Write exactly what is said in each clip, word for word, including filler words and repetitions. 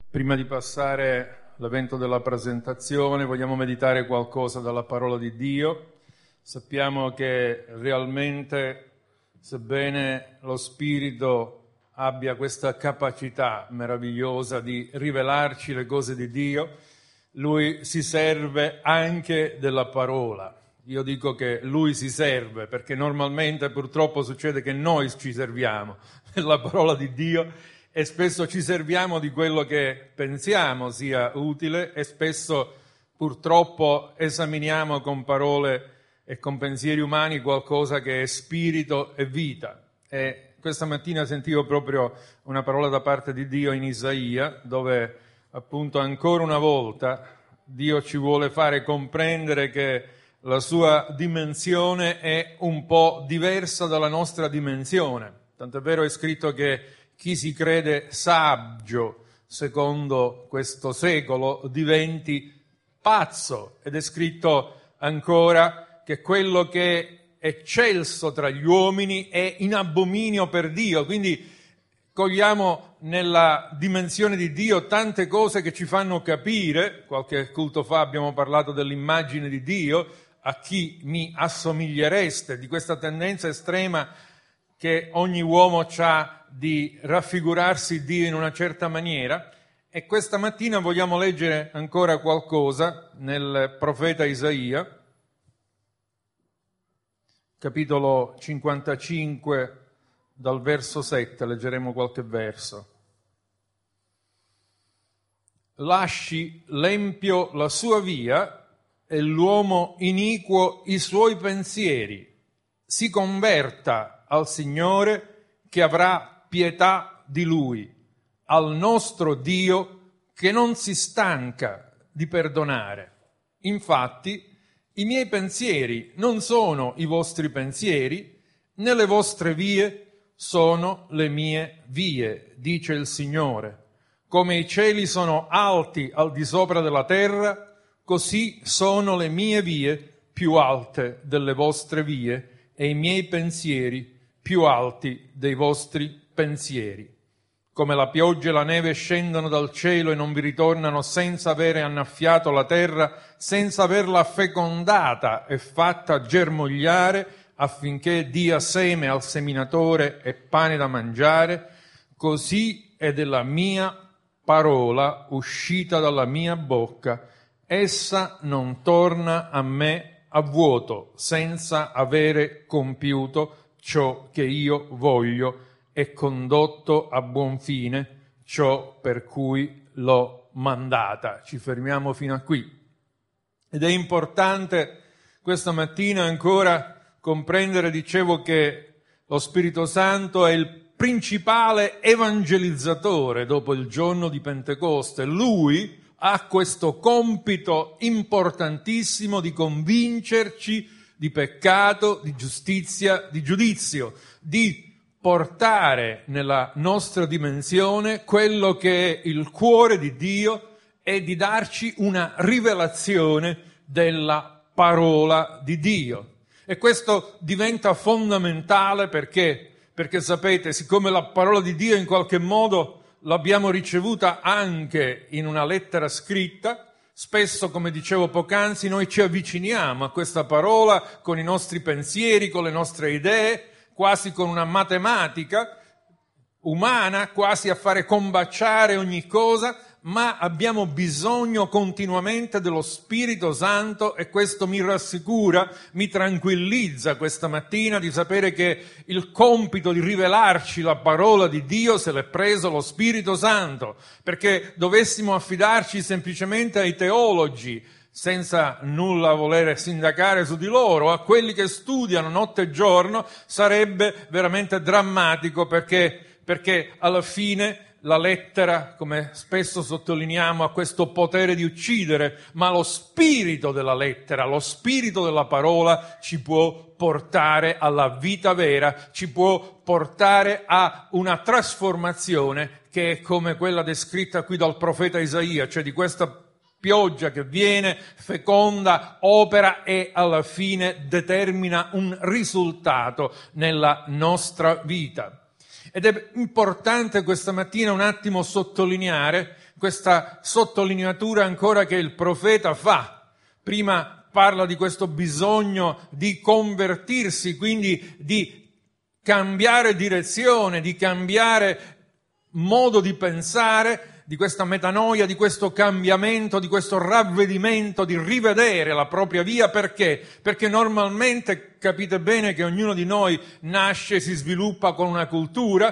Prima di passare all'evento della presentazione, vogliamo meditare qualcosa dalla parola di Dio. Sappiamo che realmente, sebbene lo Spirito abbia questa capacità meravigliosa di rivelarci le cose di Dio, Lui si serve anche della parola. Io dico che Lui si serve perché normalmente purtroppo succede che noi ci serviamo della parola di Dio e spesso ci serviamo di quello che pensiamo sia utile e spesso purtroppo esaminiamo con parole e con pensieri umani qualcosa che è spirito e vita. E questa mattina sentivo proprio una parola da parte di Dio in Isaia, dove appunto ancora una volta Dio ci vuole fare comprendere che la sua dimensione è un po' diversa dalla nostra dimensione. Tant'è vero è scritto che chi si crede saggio, secondo questo secolo, diventi pazzo. Ed è scritto ancora che quello che è eccelso tra gli uomini è in abominio per Dio. Quindi cogliamo nella dimensione di Dio tante cose che ci fanno capire. Qualche culto fa abbiamo parlato dell'immagine di Dio, a chi mi assomigliereste, di questa tendenza estrema che ogni uomo ha di raffigurarsi Dio in una certa maniera. E questa mattina vogliamo leggere ancora qualcosa nel profeta Isaia, capitolo cinquantacinque, dal verso sette, leggeremo qualche verso. Lasci l'empio la sua via e l'uomo iniquo i suoi pensieri. Si converta al Signore che avrà pietà di Lui, al nostro Dio che non si stanca di perdonare. Infatti, i miei pensieri non sono i vostri pensieri, né le vostre vie sono le mie vie, dice il Signore. Come i cieli sono alti al di sopra della terra, così sono le mie vie più alte delle vostre vie e i miei pensieri più alti dei vostri pensieri. Come la pioggia e la neve scendono dal cielo e non vi ritornano senza avere annaffiato la terra, senza averla fecondata e fatta germogliare, affinché dia seme al seminatore e pane da mangiare, così è della mia parola uscita dalla mia bocca. Essa non torna a me a vuoto, senza avere compiuto ciò che io voglio e condotto a buon fine ciò per cui l'ho mandata. Ci fermiamo fino a qui. Ed è importante questa mattina ancora comprendere, dicevo, che lo Spirito Santo è il principale evangelizzatore dopo il giorno di Pentecoste. Lui ha questo compito importantissimo di convincerci di peccato, di giustizia, di giudizio, di portare nella nostra dimensione quello che è il cuore di Dio e di darci una rivelazione della parola di Dio. E questo diventa fondamentale perché, perché sapete, siccome la parola di Dio in qualche modo l'abbiamo ricevuta anche in una lettera scritta, spesso, come dicevo poc'anzi, noi ci avviciniamo a questa parola con i nostri pensieri, con le nostre idee, quasi con una matematica umana, quasi a fare combaciare ogni cosa, ma abbiamo bisogno continuamente dello Spirito Santo e questo mi rassicura, mi tranquillizza questa mattina di sapere che il compito di rivelarci la parola di Dio se l'è preso lo Spirito Santo, perché dovessimo affidarci semplicemente ai teologi, senza nulla volere sindacare su di loro, a quelli che studiano notte e giorno, sarebbe veramente drammatico perché, perché alla fine la lettera, come spesso sottolineiamo, ha questo potere di uccidere, ma lo spirito della lettera, lo spirito della parola ci può portare alla vita vera, ci può portare a una trasformazione che è come quella descritta qui dal profeta Isaia, cioè di questa pioggia che viene, feconda, opera e alla fine determina un risultato nella nostra vita. Ed è importante questa mattina un attimo sottolineare questa sottolineatura ancora che il profeta fa. Prima parla di questo bisogno di convertirsi, quindi di cambiare direzione, di cambiare modo di pensare, di questa metanoia, di questo cambiamento, di questo ravvedimento, di rivedere la propria via. Perché? Perché normalmente capite bene che ognuno di noi nasce e si sviluppa con una cultura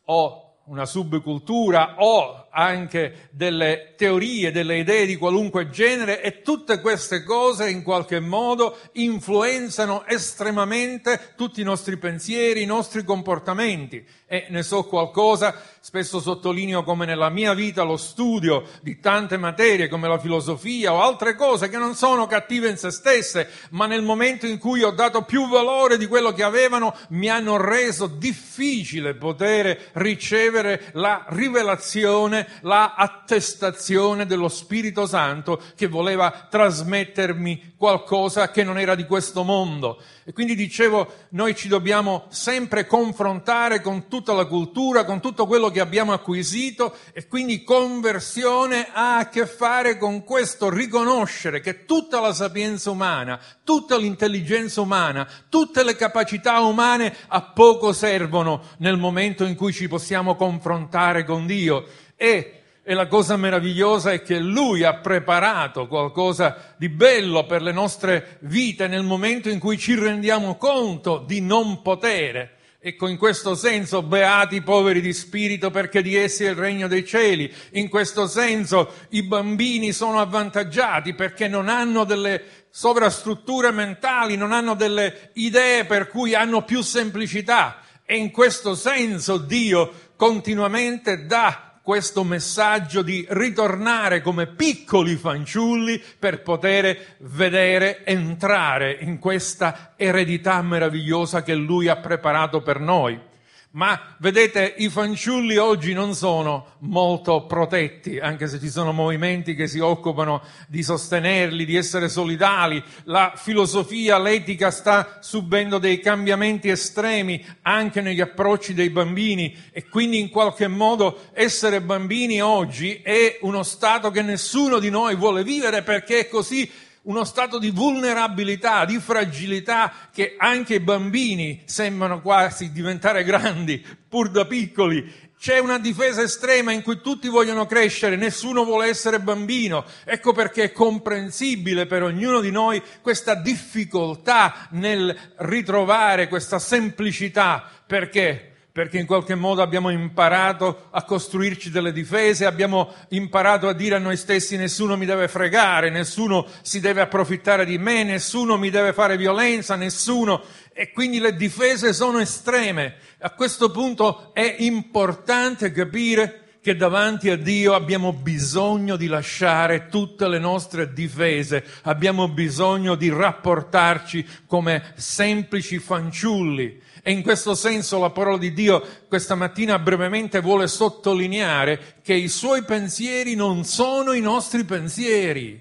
o una subcultura o anche delle teorie, delle idee di qualunque genere, e tutte queste cose in qualche modo influenzano estremamente tutti i nostri pensieri, i nostri comportamenti. E ne so qualcosa, spesso sottolineo come nella mia vita lo studio di tante materie come la filosofia o altre cose che non sono cattive in se stesse, ma nel momento in cui ho dato più valore di quello che avevano, mi hanno reso difficile poter ricevere la rivelazione, la attestazione dello Spirito Santo che voleva trasmettermi qualcosa che non era di questo mondo. E quindi dicevo, noi ci dobbiamo sempre confrontare con tutta la cultura, con tutto quello che abbiamo acquisito, e quindi conversione ha a che fare con questo riconoscere che tutta la sapienza umana, tutta l'intelligenza umana, tutte le capacità umane a poco servono nel momento in cui ci possiamo confrontare con Dio. E E la cosa meravigliosa è che Lui ha preparato qualcosa di bello per le nostre vite nel momento in cui ci rendiamo conto di non potere. Ecco, in questo senso, beati i poveri di spirito, perché di essi è il regno dei cieli. In questo senso, i bambini sono avvantaggiati perché non hanno delle sovrastrutture mentali, non hanno delle idee per cui hanno più semplicità. E in questo senso Dio continuamente dà questo messaggio di ritornare come piccoli fanciulli per poter vedere entrare in questa eredità meravigliosa che Lui ha preparato per noi. Ma vedete, i fanciulli oggi non sono molto protetti, anche se ci sono movimenti che si occupano di sostenerli, di essere solidali. La filosofia, l'etica sta subendo dei cambiamenti estremi anche negli approcci dei bambini, e quindi in qualche modo essere bambini oggi è uno stato che nessuno di noi vuole vivere, perché è così uno stato di vulnerabilità, di fragilità, che anche i bambini sembrano quasi diventare grandi, pur da piccoli. C'è una difesa estrema in cui tutti vogliono crescere, nessuno vuole essere bambino. Ecco perché è comprensibile per ognuno di noi questa difficoltà nel ritrovare questa semplicità. Perché? Perché in qualche modo abbiamo imparato a costruirci delle difese, abbiamo imparato a dire a noi stessi: nessuno mi deve fregare, nessuno si deve approfittare di me, nessuno mi deve fare violenza, nessuno. E quindi le difese sono estreme. A questo punto è importante capire che davanti a Dio abbiamo bisogno di lasciare tutte le nostre difese, abbiamo bisogno di rapportarci come semplici fanciulli. E in questo senso la parola di Dio questa mattina brevemente vuole sottolineare che i Suoi pensieri non sono i nostri pensieri.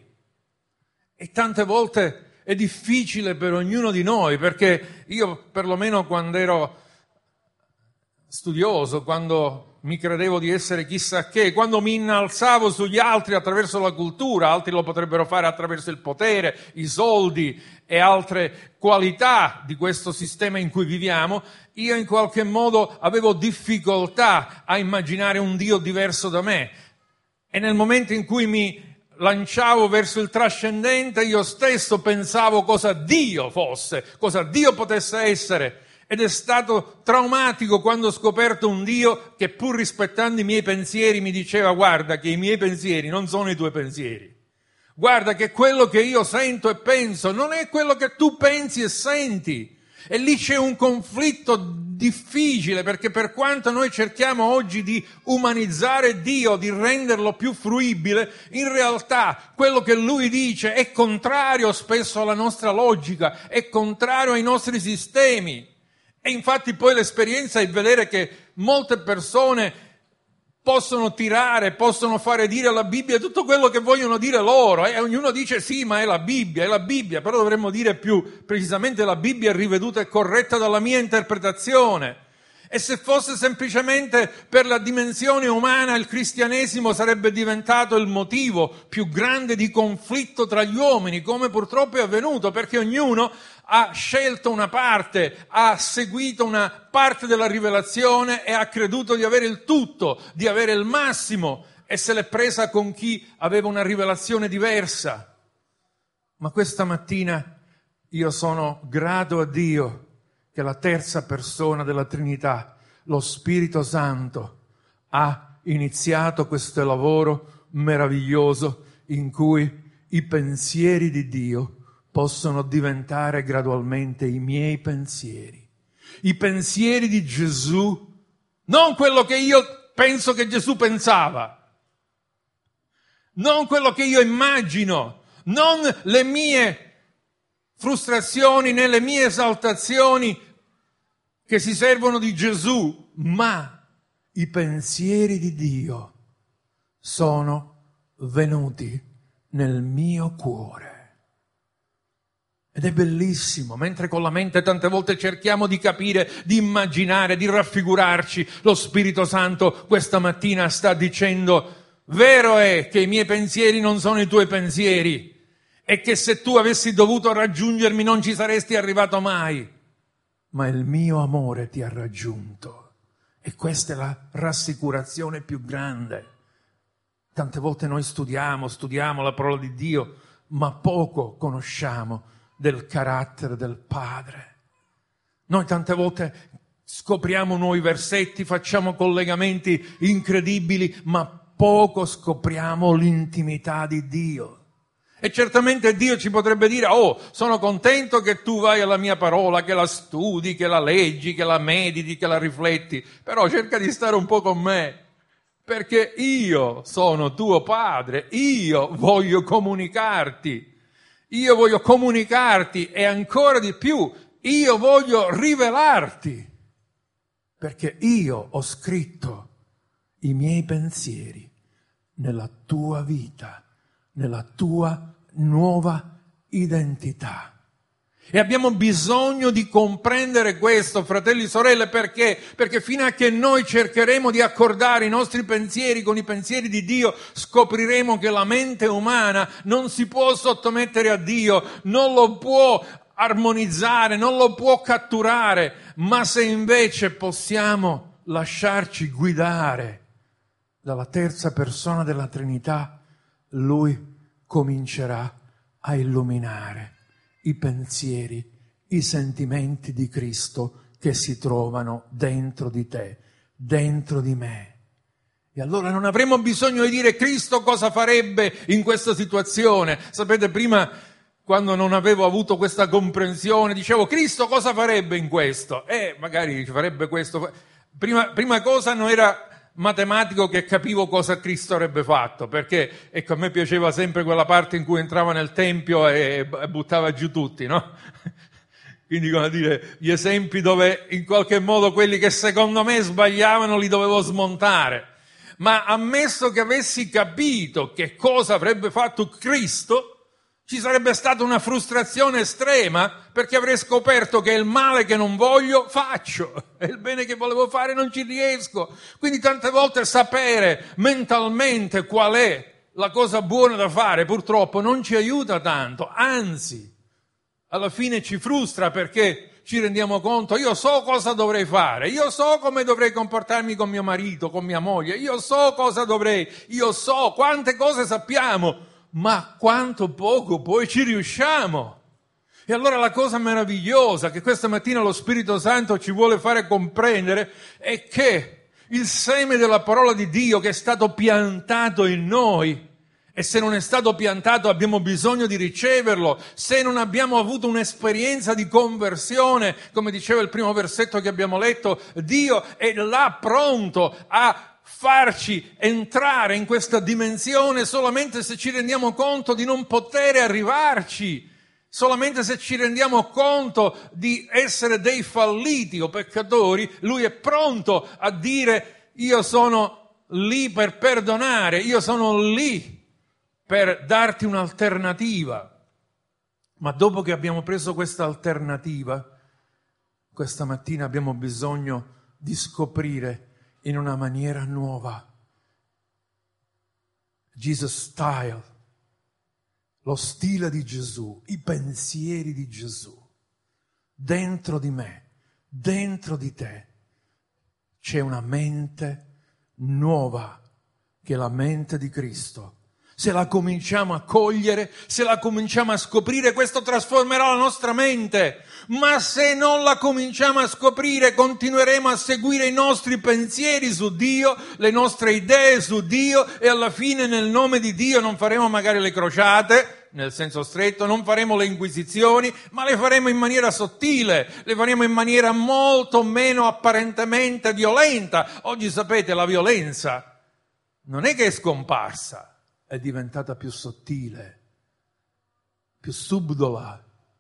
E tante volte è difficile per ognuno di noi, perché io perlomeno quando ero studioso, quando mi credevo di essere chissà che, quando mi innalzavo sugli altri attraverso la cultura, altri lo potrebbero fare attraverso il potere, i soldi e altre qualità di questo sistema in cui viviamo, io in qualche modo avevo difficoltà a immaginare un Dio diverso da me. E nel momento in cui mi lanciavo verso il trascendente, io stesso pensavo cosa Dio fosse, cosa Dio potesse essere. Ed è stato traumatico quando ho scoperto un Dio che, pur rispettando i miei pensieri, mi diceva: guarda che i miei pensieri non sono i tuoi pensieri. Guarda che quello che io sento e penso non è quello che tu pensi e senti. E lì c'è un conflitto difficile, perché per quanto noi cerchiamo oggi di umanizzare Dio, di renderlo più fruibile, in realtà quello che Lui dice è contrario spesso alla nostra logica, è contrario ai nostri sistemi. E infatti poi l'esperienza è vedere che molte persone possono tirare, possono fare dire alla Bibbia tutto quello che vogliono dire loro, e ognuno dice sì, ma è la Bibbia, è la Bibbia, però dovremmo dire più precisamente la Bibbia è riveduta e corretta dalla mia interpretazione. E se fosse semplicemente per la dimensione umana, il cristianesimo sarebbe diventato il motivo più grande di conflitto tra gli uomini, come purtroppo è avvenuto, perché ognuno ha scelto una parte, ha seguito una parte della rivelazione e ha creduto di avere il tutto, di avere il massimo, e se l'è presa con chi aveva una rivelazione diversa. Ma questa mattina io sono grato a Dio che la terza persona della Trinità, lo Spirito Santo, ha iniziato questo lavoro meraviglioso in cui i pensieri di Dio possono diventare gradualmente i miei pensieri. I pensieri di Gesù, non quello che io penso che Gesù pensava, non quello che io immagino, non le mie frustrazioni né le mie esaltazioni che si servono di Gesù, ma i pensieri di Dio sono venuti nel mio cuore. Ed è bellissimo, mentre con la mente tante volte cerchiamo di capire, di immaginare, di raffigurarci, lo Spirito Santo questa mattina sta dicendo: vero è che i miei pensieri non sono i tuoi pensieri, e che se tu avessi dovuto raggiungermi non ci saresti arrivato mai, ma il mio amore ti ha raggiunto. E questa è la rassicurazione più grande. Tante volte noi studiamo, studiamo la parola di Dio, ma poco conosciamo del carattere del Padre. Noi tante volte scopriamo nuovi versetti, facciamo collegamenti incredibili, ma poco scopriamo l'intimità di Dio. E certamente Dio ci potrebbe dire: oh, sono contento che tu vai alla mia parola, che la studi, che la leggi, che la mediti, che la rifletti, però cerca di stare un po' con me, perché io sono tuo Padre, io voglio comunicarti, io voglio comunicarti e ancora di più, io voglio rivelarti, perché io ho scritto i miei pensieri nella tua vita, nella tua nuova identità. E abbiamo bisogno di comprendere questo, fratelli e sorelle, perché? Perché fino a che noi cercheremo di accordare i nostri pensieri con i pensieri di Dio, scopriremo che la mente umana non si può sottomettere a Dio, non lo può armonizzare, non lo può catturare, ma se invece possiamo lasciarci guidare dalla terza persona della Trinità, Lui comincerà a illuminare i pensieri, i sentimenti di Cristo che si trovano dentro di te, dentro di me. E allora non avremo bisogno di dire: Cristo cosa farebbe in questa situazione? Sapete, prima, quando non avevo avuto questa comprensione, dicevo: Cristo cosa farebbe in questo? Eh, magari farebbe questo. Prima, prima cosa non era matematico che capivo cosa Cristo avrebbe fatto, perché ecco, a me piaceva sempre quella parte in cui entrava nel tempio e, e buttava giù tutti, no? Quindi, come dire, gli esempi dove in qualche modo quelli che secondo me sbagliavano li dovevo smontare. Ma ammesso che avessi capito che cosa avrebbe fatto Cristo, ci sarebbe stata una frustrazione estrema, perché avrei scoperto che il male che non voglio faccio e il bene che volevo fare non ci riesco. Quindi tante volte sapere mentalmente qual è la cosa buona da fare purtroppo non ci aiuta tanto, anzi alla fine ci frustra, perché ci rendiamo conto: io so cosa dovrei fare, io so come dovrei comportarmi con mio marito, con mia moglie, io so cosa dovrei, io so quante cose sappiamo, ma quanto poco poi ci riusciamo. E allora la cosa meravigliosa che questa mattina lo Spirito Santo ci vuole fare comprendere è che il seme della parola di Dio che è stato piantato in noi, e se non è stato piantato abbiamo bisogno di riceverlo, se non abbiamo avuto un'esperienza di conversione, come diceva il primo versetto che abbiamo letto, Dio è là pronto a farci entrare in questa dimensione solamente se ci rendiamo conto di non poter arrivarci, solamente se ci rendiamo conto di essere dei falliti o peccatori. Lui è pronto a dire: io sono lì per perdonare, io sono lì per darti un'alternativa. Ma dopo che abbiamo preso questa alternativa, questa mattina abbiamo bisogno di scoprire in una maniera nuova Jesus style, lo stile di Gesù, i pensieri di Gesù. Dentro di me, dentro di te, c'è una mente nuova, che è la mente di Cristo. Se la cominciamo a cogliere, se la cominciamo a scoprire, questo trasformerà la nostra mente. Ma se non la cominciamo a scoprire, continueremo a seguire i nostri pensieri su Dio, le nostre idee su Dio, e alla fine nel nome di Dio non faremo magari le crociate, nel senso stretto, non faremo le inquisizioni, ma le faremo in maniera sottile, le faremo in maniera molto meno apparentemente violenta. Oggi sapete, la violenza non è che è scomparsa, è diventata più sottile, più subdola,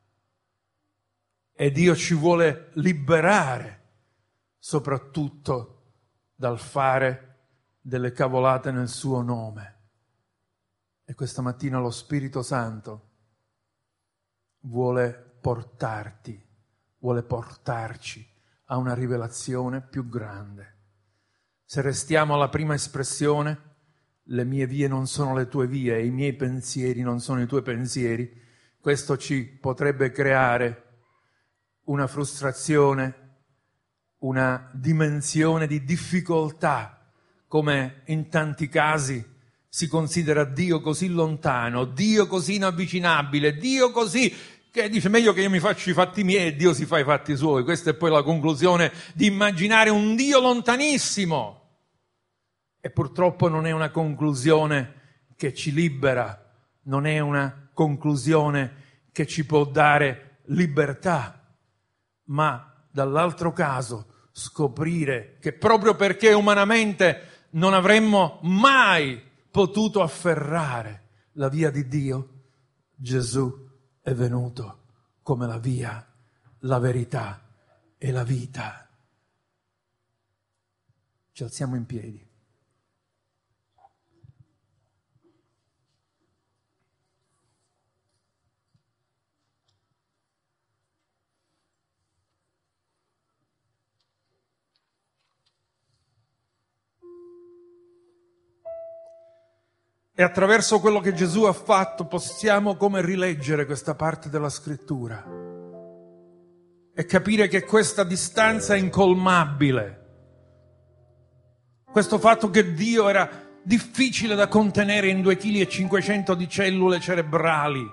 e Dio ci vuole liberare soprattutto dal fare delle cavolate nel suo nome. E questa mattina lo Spirito Santo vuole portarti, vuole portarci a una rivelazione più grande. Se restiamo alla prima espressione, le mie vie non sono le tue vie, e i miei pensieri non sono i tuoi pensieri, questo ci potrebbe creare una frustrazione, una dimensione di difficoltà, come in tanti casi si considera Dio così lontano, Dio così inavvicinabile, Dio così che dice meglio che io mi faccio i fatti miei e Dio si fa i fatti suoi. Questa è poi la conclusione di immaginare un Dio lontanissimo. E purtroppo non è una conclusione che ci libera, non è una conclusione che ci può dare libertà, ma dall'altro caso scoprire che proprio perché umanamente non avremmo mai potuto afferrare la via di Dio, Gesù è venuto come la via, la verità e la vita. Ci alziamo in piedi. E attraverso quello che Gesù ha fatto possiamo come rileggere questa parte della Scrittura e capire che questa distanza è incolmabile. Questo fatto che Dio era difficile da contenere in due chili e cinquecento di cellule cerebrali,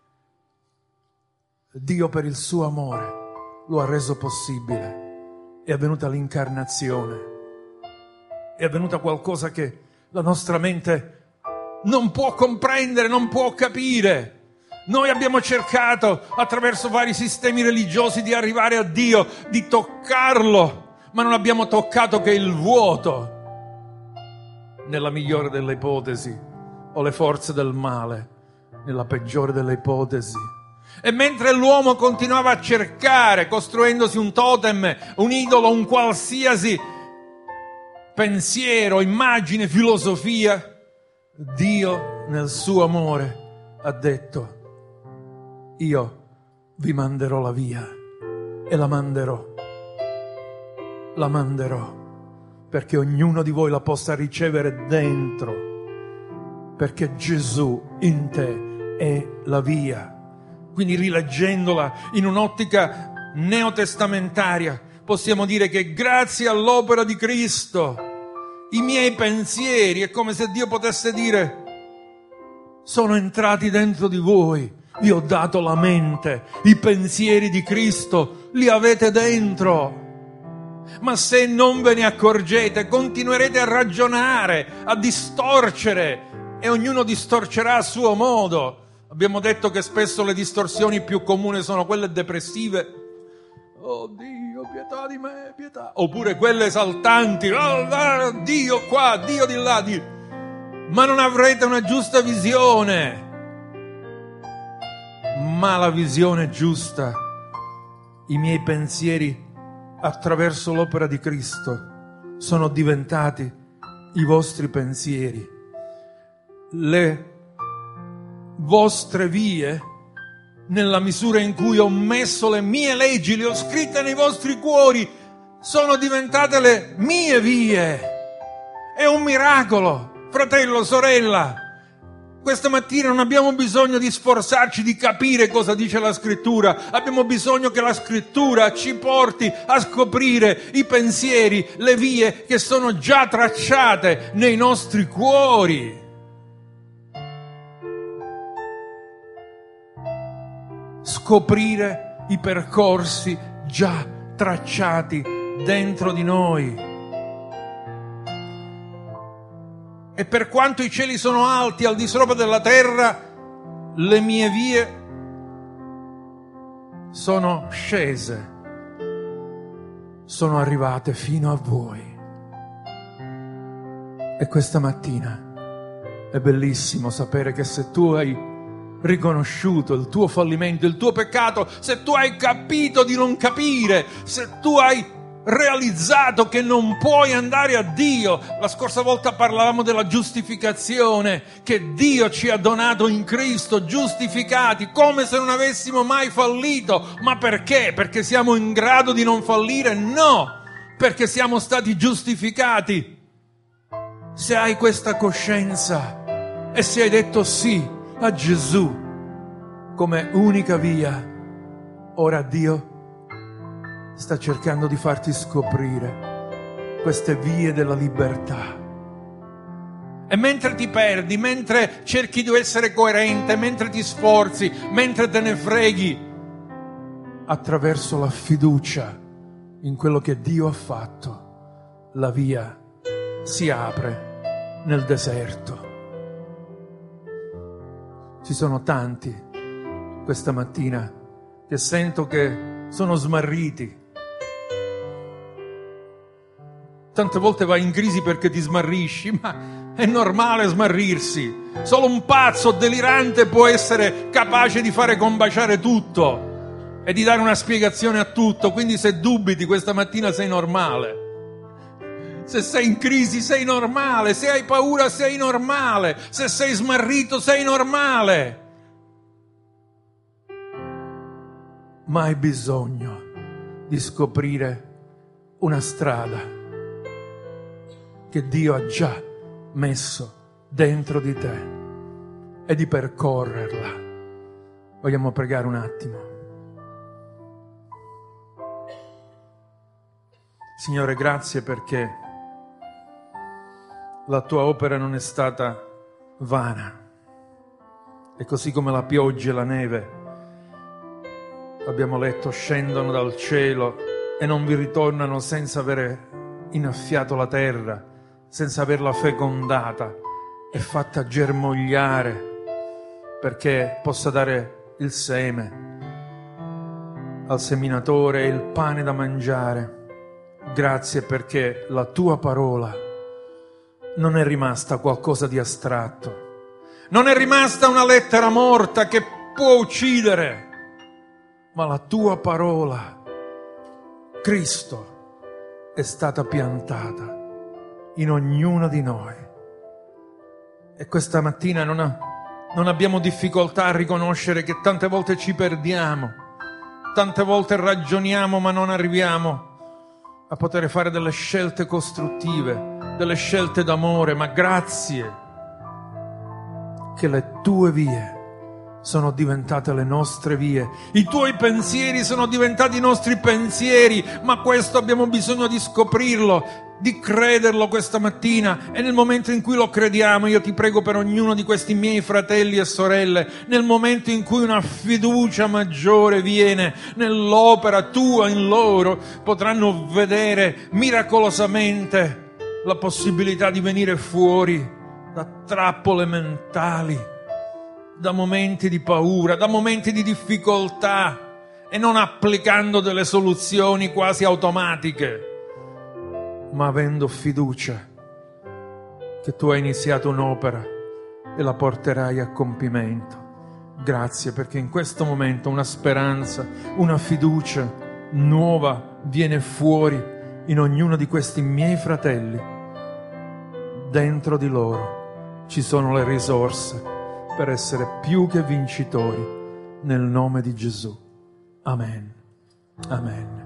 Dio per il suo amore lo ha reso possibile. È avvenuta l'incarnazione, è avvenuta qualcosa che la nostra mente non può comprendere, non può capire. Noi abbiamo cercato attraverso vari sistemi religiosi di arrivare a Dio, di toccarlo, ma non abbiamo toccato che il vuoto, nella migliore delle ipotesi, o le forze del male, nella peggiore delle ipotesi. E mentre l'uomo continuava a cercare, costruendosi un totem, un idolo, un qualsiasi pensiero, immagine, filosofia, Dio nel suo amore ha detto: io vi manderò la via, e la manderò, la manderò perché ognuno di voi la possa ricevere dentro, perché Gesù in te è la via. Quindi rileggendola in un'ottica neotestamentaria possiamo dire che grazie all'opera di Cristo i miei pensieri, è come se Dio potesse dire: sono entrati dentro di voi, vi ho dato la mente, i pensieri di Cristo li avete dentro. Ma se non ve ne accorgete, continuerete a ragionare, a distorcere, e ognuno distorcerà a suo modo. Abbiamo detto che spesso le distorsioni più comuni sono quelle depressive. Oh Dio, pietà di me, pietà. Oppure quelle esaltanti. Oh, Dio qua, Dio di là. Dio. Ma non avrete una giusta visione. Ma la visione giusta, i miei pensieri attraverso l'opera di Cristo sono diventati i vostri pensieri. Le vostre vie, nella misura in cui ho messo le mie leggi, le ho scritte nei vostri cuori, sono diventate le mie vie. È un miracolo, fratello, sorella. Questa mattina non abbiamo bisogno di sforzarci di capire cosa dice la Scrittura, abbiamo bisogno che la Scrittura ci porti a scoprire i pensieri, le vie che sono già tracciate nei nostri cuori. Scoprire i percorsi già tracciati dentro di noi. E per quanto i cieli sono alti al di sopra della terra, le mie vie sono scese, sono arrivate fino a voi. E questa mattina è bellissimo sapere che se tu hai riconosciuto il tuo fallimento, il tuo peccato, se tu hai capito di non capire, se tu hai realizzato che non puoi andare a Dio. La scorsa volta parlavamo della giustificazione, che Dio ci ha donato in Cristo, giustificati come se non avessimo mai fallito. Ma perché? Perché siamo in grado di non fallire? No, perché siamo stati giustificati. Se hai questa coscienza e se hai detto sì a Gesù come unica via, ora Dio sta cercando di farti scoprire queste vie della libertà. E mentre ti perdi, mentre cerchi di essere coerente, mentre ti sforzi, mentre te ne freghi, attraverso la fiducia in quello che Dio ha fatto, la via si apre nel deserto. Ci sono tanti questa mattina che sento che sono smarriti. Tante volte vai in crisi perché ti smarrisci, ma è normale smarrirsi. Solo un pazzo delirante può essere capace di fare combaciare tutto e di dare una spiegazione a tutto. Quindi se dubiti questa mattina sei normale. Se sei in crisi sei normale, se hai paura sei normale, se sei smarrito sei normale. Ma hai bisogno di scoprire una strada che Dio ha già messo dentro di te e di percorrerla. Vogliamo pregare un attimo. Signore, grazie perché la tua opera non è stata vana. E così come la pioggia e la neve, abbiamo letto, scendono dal cielo e non vi ritornano senza avere innaffiato la terra, senza averla fecondata e fatta germogliare perché possa dare il seme al seminatore e il pane da mangiare. Grazie perché la tua parola non è rimasta qualcosa di astratto, non è rimasta una lettera morta che può uccidere, ma la tua parola, Cristo, è stata piantata in ognuno di noi. E questa mattina non, ha, non abbiamo difficoltà a riconoscere che tante volte ci perdiamo, tante volte ragioniamo ma non arriviamo a poter fare delle scelte costruttive, delle scelte d'amore. Ma grazie che le tue vie sono diventate le nostre vie, i tuoi pensieri sono diventati i nostri pensieri, ma questo abbiamo bisogno di scoprirlo, di crederlo questa mattina. E nel momento in cui lo crediamo, io ti prego per ognuno di questi miei fratelli e sorelle, nel momento in cui una fiducia maggiore viene nell'opera tua in loro, potranno vedere miracolosamente la possibilità di venire fuori da trappole mentali, da momenti di paura, da momenti di difficoltà, e non applicando delle soluzioni quasi automatiche, ma avendo fiducia che tu hai iniziato un'opera e la porterai a compimento. Grazie perché in questo momento una speranza, una fiducia nuova viene fuori in ognuno di questi miei fratelli. Dentro di loro ci sono le risorse per essere più che vincitori nel nome di Gesù. Amen. Amen.